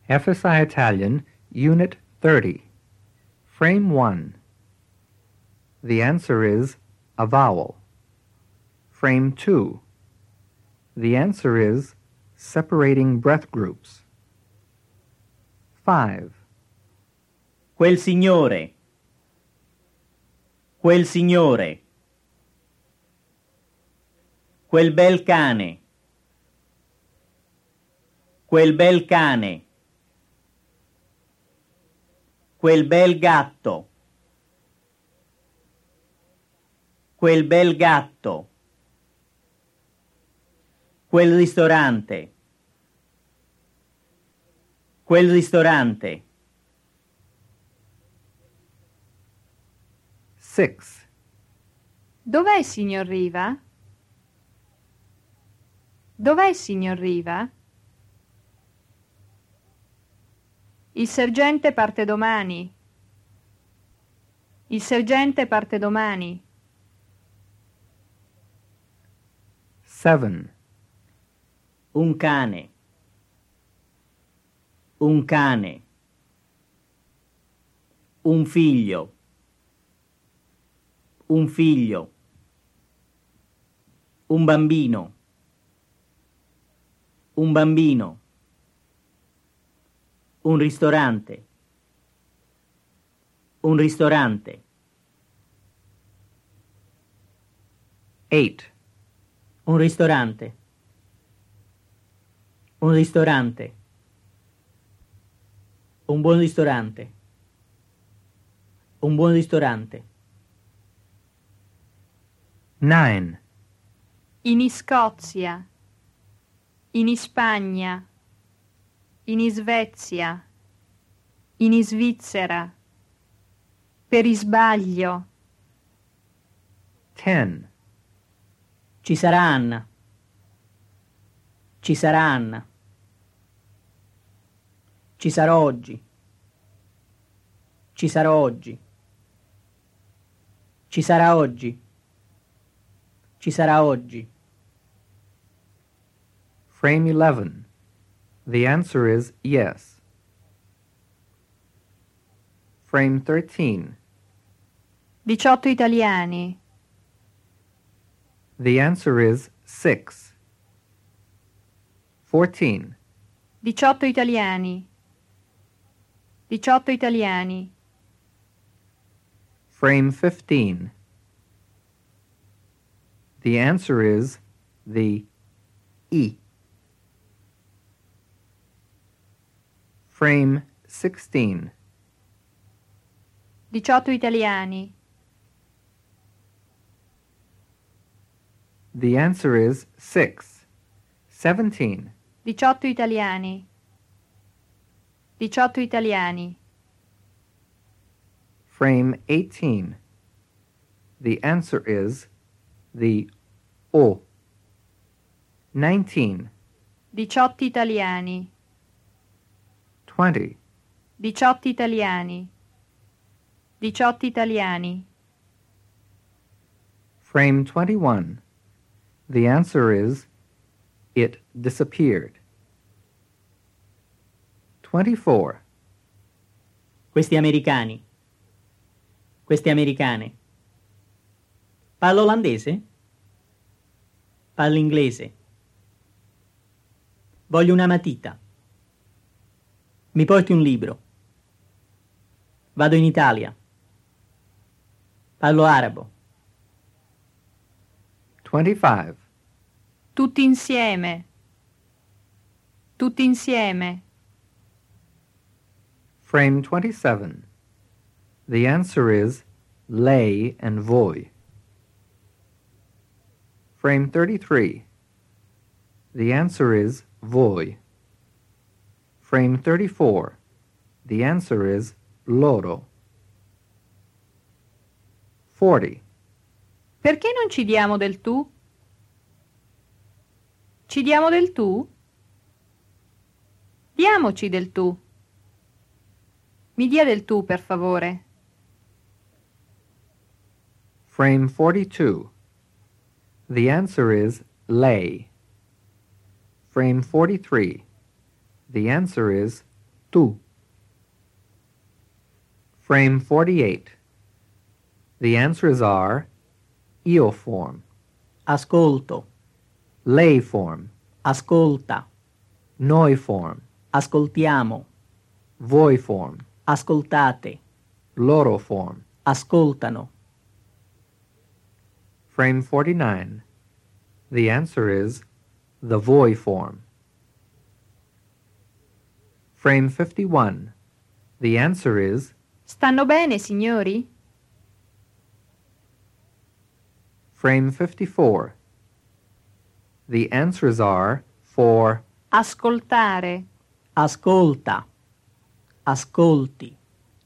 FSI Italian, Unit 30. Frame 1. The answer is a vowel. Frame 2. The answer is separating breath groups. 5. Quel signore. Quel signore. Quel bel cane. Quel bel cane. Quel bel gatto. Quel bel gatto. Quel ristorante. Quel ristorante. 6. Dov'è il signor Riva? Dov'è il signor Riva? Il sergente parte domani. Il sergente parte domani. 7. Un cane. Un cane. Un figlio. Un figlio. Un bambino. Un bambino. Un ristorante. Un ristorante. 8. Un ristorante. Un ristorante. Un buon ristorante. Un buon ristorante. 9. In Scozia. In Spagna. In Svezia. In Svizzera. Per isbaglio. 10. Ci sarà Anna. Ci sarà Anna. Ci sarò oggi. Ci sarò oggi. Ci sarà oggi. Ci sarà oggi. Frame 11. The answer is yes. Frame 13. 18 italiani. The answer is 6. 14. 18 italiani. 18 italiani. Frame 15. The answer is the E. Frame 16. 18 italiani. The answer is 6. 17. 18 italiani. 18 italiani. Frame 18. The answer is the O. 19. 18 italiani. 20. 18 italiani. 18 italiani. Frame 21. The answer is it disappeared. 24. Questi americani. Queste americane. Parlo olandese? Parlo inglese. Voglio una matita. Mi porti un libro. Vado in Italia. Parlo arabo. 25. Tutti insieme. Tutti insieme. Frame 27. The answer is lei and voi. Frame 33. The answer is voi. Frame 34. The answer is loro. 40. Perché non ci diamo del tu? Ci diamo del tu? Diamoci del tu. Mi dia del tu, per favore. Frame 42. The answer is lei. Frame 43. The answer is tu. Frame 48. The answers are io form, Ascolto. lei form, Ascolta. noi form, Ascoltiamo. voi form, Ascoltate. loro form. Ascoltano. Frame 49. The answer is the voi form. Frame 51. The answer is Stanno bene, signori? frame 54. The answers are for Ascoltare. Ascolta. Ascolti.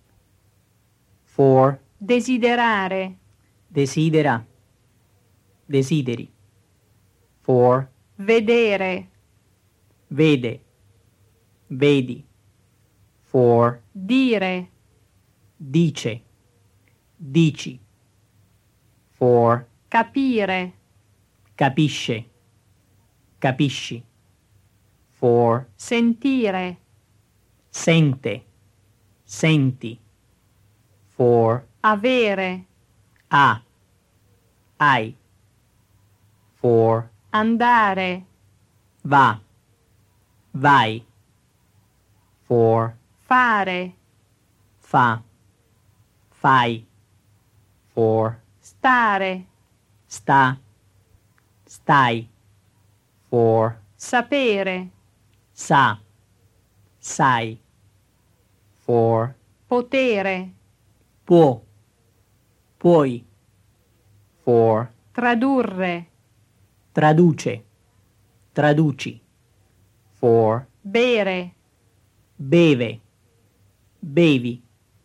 for Desiderare. Desidera. Desideri. for Vedere. Vede. Vedi. for Dire. Dice. Dici. for Capire. Capisce. Capisci. for Sentire. Sente. Senti. for Avere. Ha. Hai. for Andare. Va. Vai. for Fare. Fa. Fai. for Stare. Sta. Stai. for Sapere. Sa. Sai. for Potere. Può. Puoi. for Tradurre. Traduce. Traduci. for Bere. Beve. Bevi.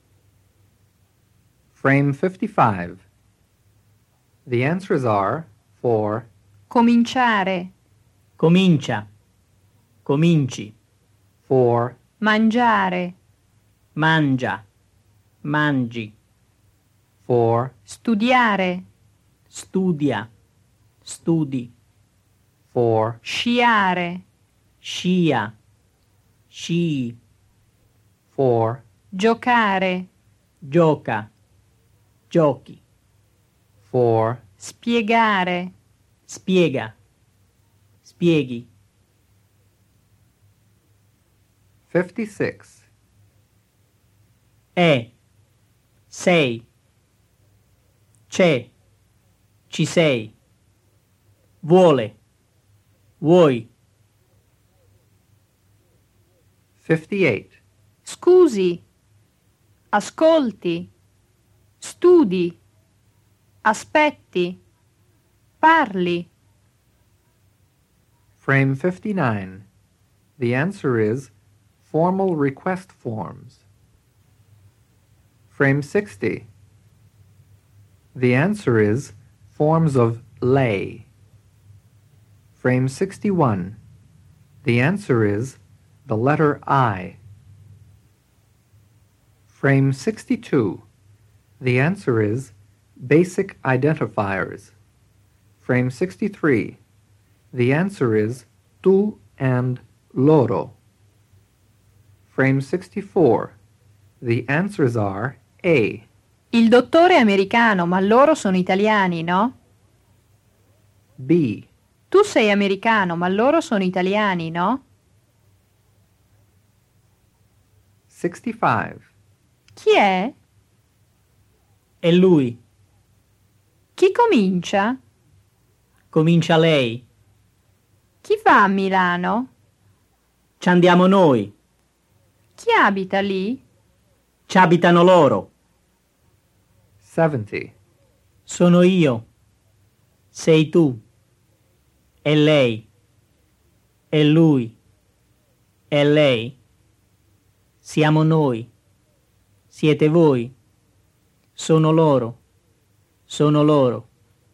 frame 55. The answers are for Cominciare. Comincia. Cominci. for Mangiare. Mangia. Mangi. for Studiare. Studia. Studi. for Sciare. Scia. Scii. for Giocare. Gioca. Giochi. for Spiegare. Spiega. Spieghi. 56. È. Sei. C'è. Ci sei. Vuole. Vuoi. 58. Scusi. Ascolti. Studi. Aspetti. Parli. Frame 59. The answer is formal request forms. Frame 60. The answer is forms of lei. Frame 61. The answer is the letter I. Frame 62. The answer is basic identifiers. Frame 63. The answer is tu and loro. Frame 64. The answers are A. Il dottore è americano, ma loro sono italiani, no? B. Tu sei americano, ma loro sono italiani, no? 65. Chi è? È lui. Chi comincia? Comincia lei. Chi va a Milano? Ci andiamo noi. Chi abita lì? Ci abitano loro. 70. Sono io. Sei tu. È lei. È lui. È lei. Siamo noi. Siete voi. Sono loro. Sono loro.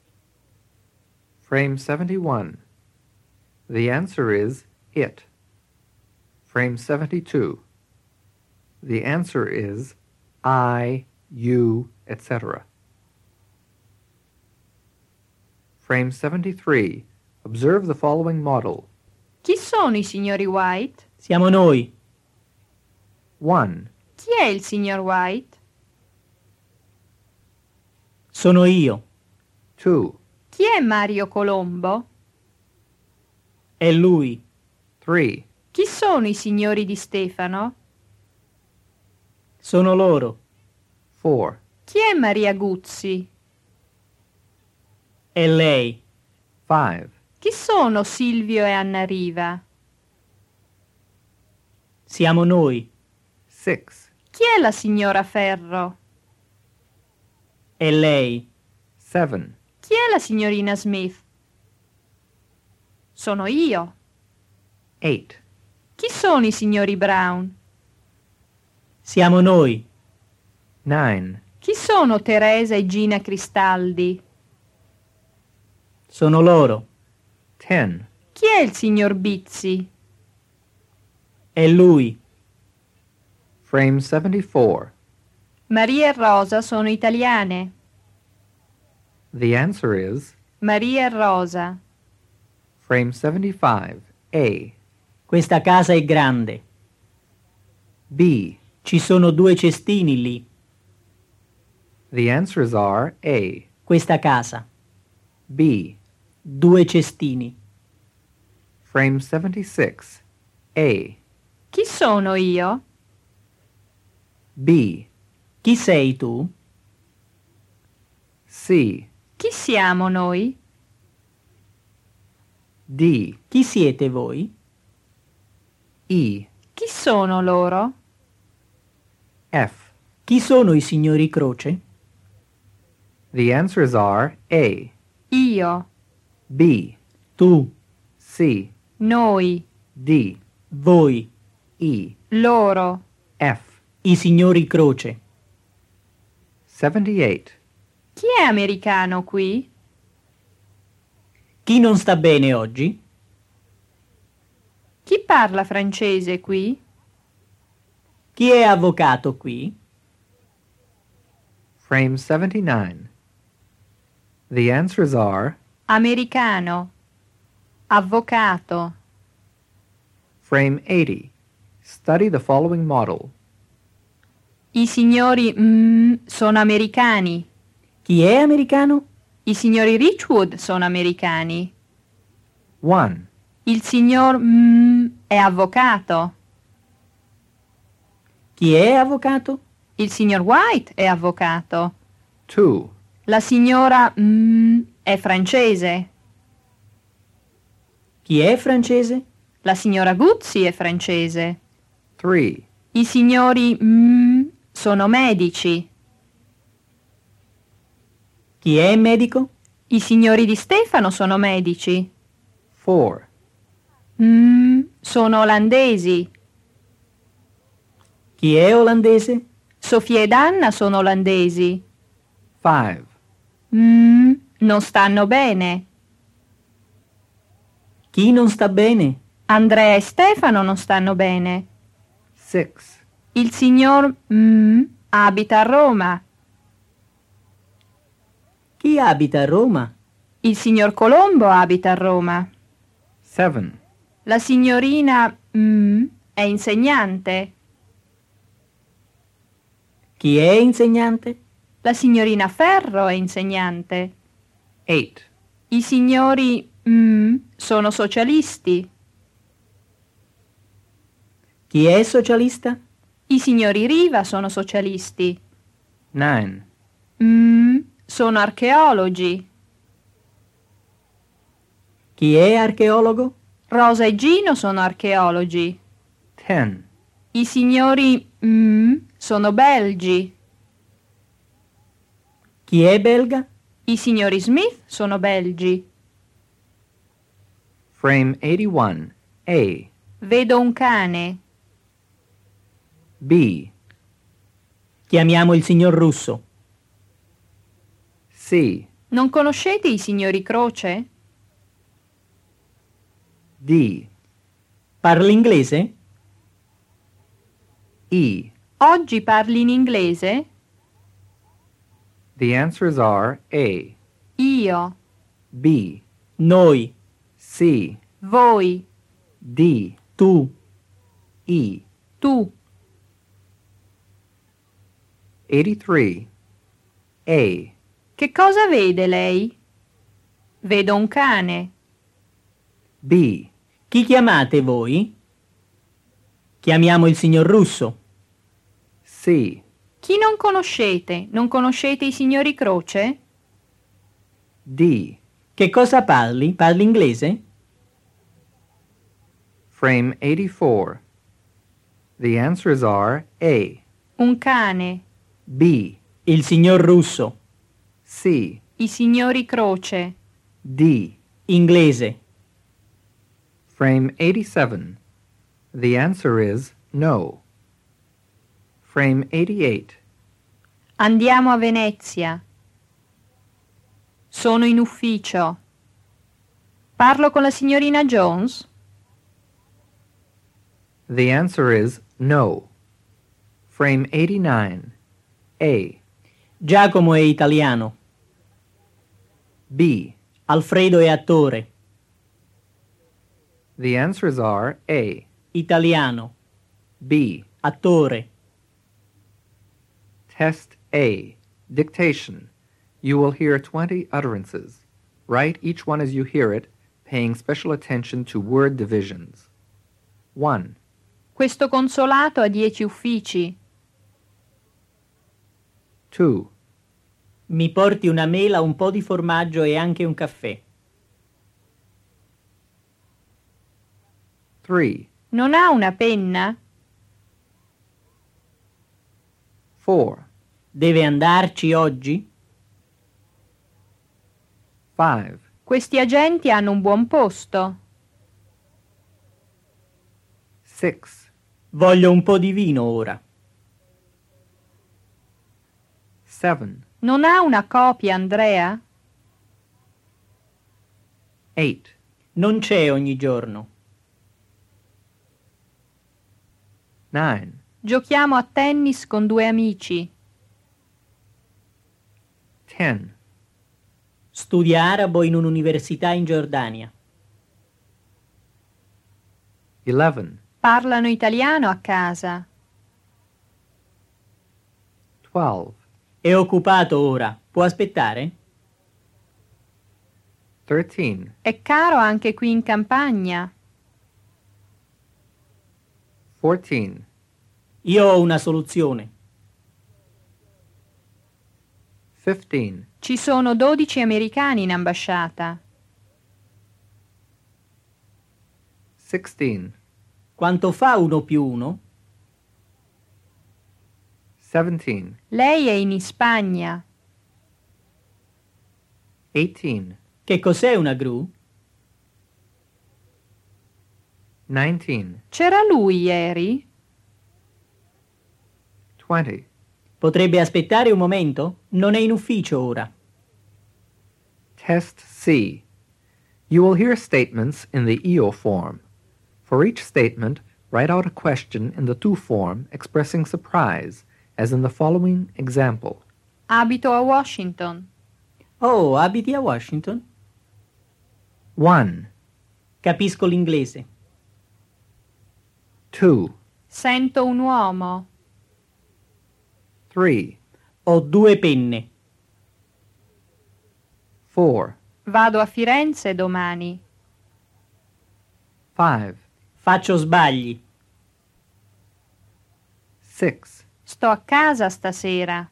Frame 71. The answer is it. Frame 72. The answer is I, you, etc. Frame 73. Observe the following model. Chi sono i signori White? Siamo noi. 1, Chi è il signor White? Sono io. 2, Chi è Mario Colombo? È lui. 3, Chi sono i signori Di Stefano? Sono loro. 4, Chi è Maria Guzzi? È lei. 5, Chi sono Silvio e Anna Riva? Siamo noi. 6, Chi è la signora Ferro? È lei. 7, Chi è la signorina Smith? Sono io. 8, Chi sono i signori Brown? Siamo noi. 9, Chi sono Teresa e Gina Cristaldi? Sono loro. 10, Chi è il signor Bizzi? È lui. frame 74. Maria e Rosa sono italiane. The answer is Maria e Rosa. frame 75. A, Questa casa è grande. B. Ci sono 2 cestini lì. The answers are A, Questa casa. B, 2 cestini. frame 76. A, Chi sono io? B, Chi sei tu? C, Chi siamo noi? D, Chi siete voi? E, Chi sono loro? F. Chi sono i signori Croce? The answers are A, Io, B, Tu, C, noi, D, voi, E, loro. F. i signori Croce. 78. Chi è americano qui? Chi non sta bene oggi? Chi parla francese qui? Chi è avvocato qui? Frame 79. The answers are Americano. Avvocato. frame 80. Study the following model. I signori sono americani. Chi è americano? I signori Richwood sono americani. 1, Il signor è avvocato. Chi è avvocato? Il signor White è avvocato. 2, La signora è francese. Chi è francese? La signora Guzzi è francese. 3, I signori sono medici. Chi è medico? I signori Di Stefano sono medici. 4, Sono olandesi. Chi è olandese? Sofia ed Anna sono olandesi. 5, Non stanno bene. Chi non sta bene? Andrea e Stefano non stanno bene. 6, Il signor abita a Roma. Chi abita a Roma? Il signor Colombo abita a Roma. 7, La signorina è insegnante. Chi è insegnante? La signorina Ferro è insegnante. 8, I signori sono socialisti. Chi è socialista? I signori Riva sono socialisti. 9, Sono archeologi. Chi è archeologo? Rosa e Gino sono archeologi. 10, I signori sono belgi. Chi è belga? I signori Smith sono belgi. frame 81. A, Vedo un cane. B, Chiamiamo il signor Russo. C, Non conoscete i signori Croce? D, Parli inglese? E. Oggi parli in inglese? The answers are A, Io, B, Noi, C, voi, D, tu, E, tu. 83. A. Che cosa vede lei? Vedo un cane. B. Chi chiamate voi? Chiamiamo il signor Russo. C. Chi non conoscete? Non conoscete i signori Croce? D. Che cosa parli? Parli inglese? Frame 84. The answers are A. Un cane. B. Il signor Russo. C. I signori Croce. D. Inglese. Frame 87. The answer is no. Frame 88. Andiamo a Venezia. Sono in ufficio. Parlo con la signorina Jones? The answer is no. Frame 89. A. Giacomo è italiano. B. Alfredo è attore. The answers are A. Italiano. B. Attore. Test A. Dictation. You will hear 20 utterances. Write each one as you hear it, paying special attention to word divisions. 1. Questo consolato ha 10 uffici. 2. Mi porti una mela, un po' di formaggio e anche un caffè. 3. Non ha una penna? 4. Deve andarci oggi? 5. Questi agenti hanno un buon posto. 6. Voglio un po' di vino ora. 7. Non ha una copia, Andrea? 8. Non c'è ogni giorno. 9. Giochiamo a tennis con 2 amici. 10. Studia arabo in un'università in Giordania. 11. Parlano italiano a casa. 12. È occupato ora. Può aspettare? 13. È caro anche qui in campagna. 14. Io ho una soluzione. 15. Ci sono 12 americani in ambasciata. 16. Quanto fa 1 più 1? 17. Lei è in Spagna. 18. Che cos'è una gru? 19. C'era lui ieri? 20. Potrebbe aspettare un momento? Non è in ufficio ora. Test C. You will hear statements in the EO form. For each statement, write out a question in the to form expressing surprise, as in the following example. Abito a Washington. Oh, abiti a Washington? 1. Capisco l'inglese. 2. Sento un uomo. 3. Ho 2 penne. 4. Vado a Firenze domani. 5. Faccio sbagli. 6. Sto a casa stasera.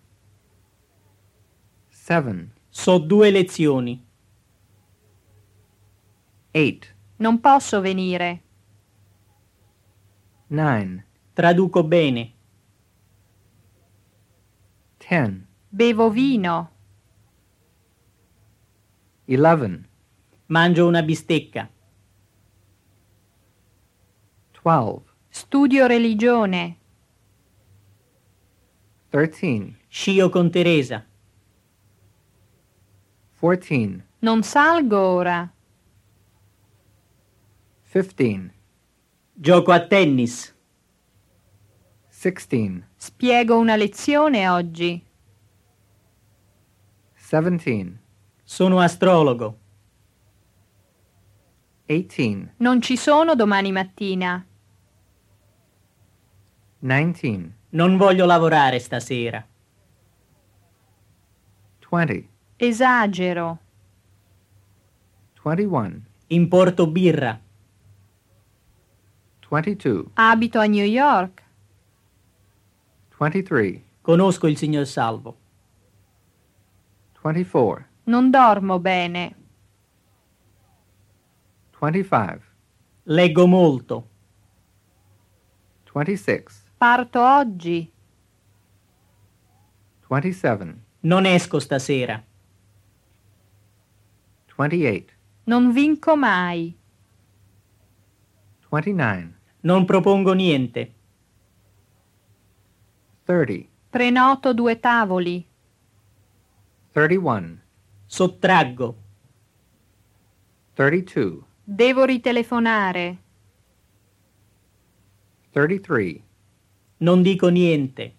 7. So 2 lezioni. 8. Non posso venire. 9. Traduco bene. 10. Bevo vino. 11. Mangio una bistecca. 12. Studio religione. 13. Scio con Teresa. 14. Non salgo ora. 15. Gioco a tennis. 16. Spiego una lezione oggi. 17. Sono astrologo. 18. Non ci sono domani mattina. 19. Non voglio lavorare stasera. 20, Esagero. 21, Importo birra. 22, Abito a New York. 23, Conosco il signor Salvo. 24, Non dormo bene. 25, Leggo molto. 26, Parto oggi. 27, Non esco stasera. 28, Non vinco mai. 29, Non propongo niente. 30, Prenoto 2 tavoli. 31, Sottraggo. 32, Devo ritelefonare. 33, Non dico niente.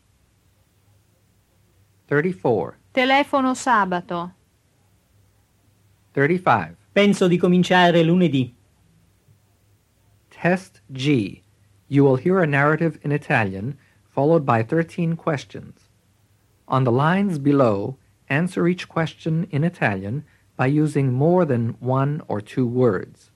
34, Telefono sabato. 35. Penso di cominciare lunedì. Test G. You will hear a narrative in Italian, followed by 13 questions. On the lines below, answer each question in Italian by using more than one or two words.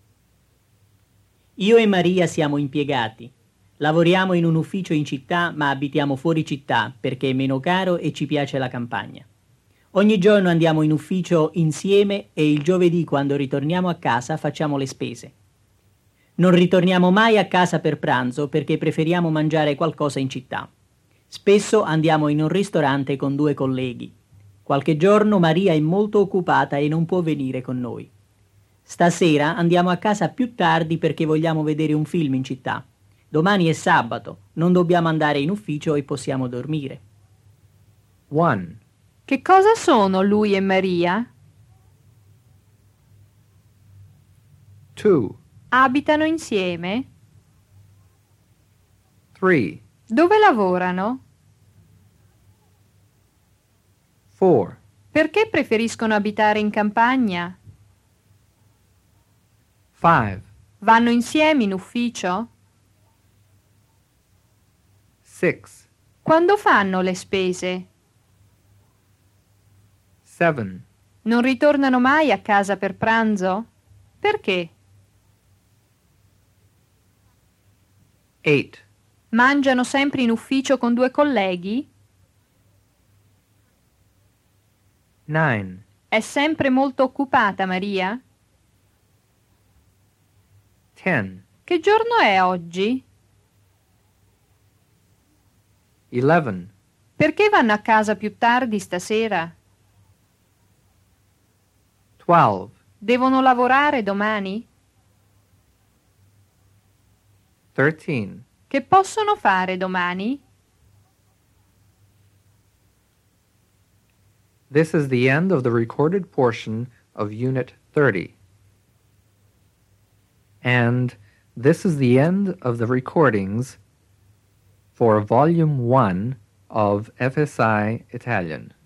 Io e Maria siamo impiegati. Lavoriamo in un ufficio in città, ma abitiamo fuori città perché è meno caro e ci piace la campagna. Ogni giorno andiamo in ufficio insieme e il giovedì, quando ritorniamo a casa, facciamo le spese. Non ritorniamo mai a casa per pranzo perché preferiamo mangiare qualcosa in città. Spesso andiamo in un ristorante con 2 colleghi. Qualche giorno Maria è molto occupata e non può venire con noi. Stasera andiamo a casa più tardi perché vogliamo vedere un film in città. Domani è sabato, non dobbiamo andare in ufficio e possiamo dormire. 1, Che cosa sono lui e Maria? 2, Abitano insieme? 3, Dove lavorano? 4, Perché preferiscono abitare in campagna? 5, Vanno insieme in ufficio? 6, Quando fanno le spese? 7, Non ritornano mai a casa per pranzo? Perché? 8, Mangiano sempre in ufficio con 2 colleghi? 9, È sempre molto occupata Maria? 10, Che giorno è oggi? 11, Perché vanno a casa più tardi stasera? 12, Devono lavorare domani? 13. Che possono fare domani? This is the end of the recorded portion of Unit 30. And this is the end of the recordings for Volume 1 of FSI Italian.